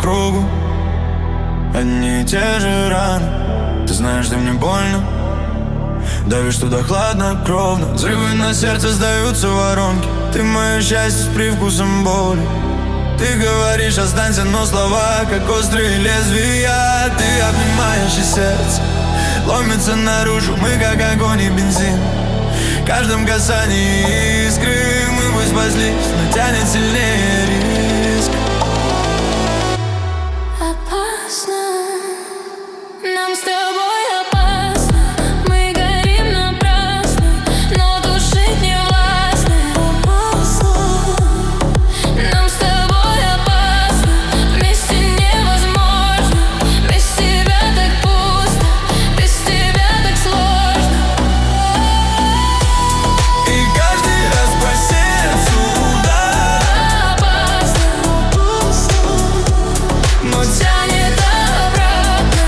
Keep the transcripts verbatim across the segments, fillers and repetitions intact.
кругу, одни и те же раны. Ты знаешь, что мне больно, давишь туда хладнокровно. Взрывы на сердце, сдаются воронки. Ты мое счастье с привкусом боли. Ты говоришь, останься, но слова, как острые лезвия. Ты обнимаешь, и сердце ломится наружу. Мы как огонь и бензин, в каждом касании искры. Мы бы спаслись, но тянет сильнее риск. Опасно, нам с тобой опасно. Мы горим напрасно, но душить не властны. Нам с тобой опасно, вместе невозможно. Без тебя так пусто, без тебя так сложно. И каждый раз по сердцу удар. Опасно, Но тянет обратно.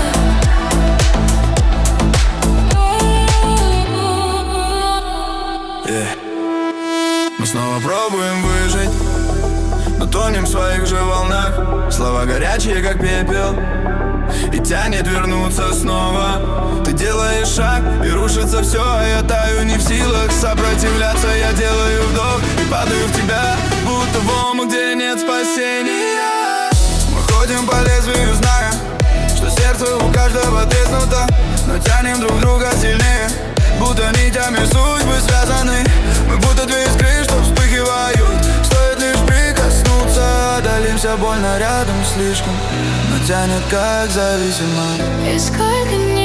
Yeah. Мы снова пробуем выжить, но тонем в своих же волнах. Слова горячие, как пепел, и тянет вернуться снова. Ты делаешь шаг, и рушится все, а я таю, не в силах сопротивляться. Я делаю вдох и падаю в тебя, будто в омут, где нет спасения. Мы ходим по лезвию, зная, что сердце у каждого треснуто, но тянем друг друга сильнее, будто нитями судьбы связаны. Мы будто две искры, что вспыхивают, стоит лишь прикоснуться. Отдалимся больно рядом слишком, но тянет как зависимо. И сколько не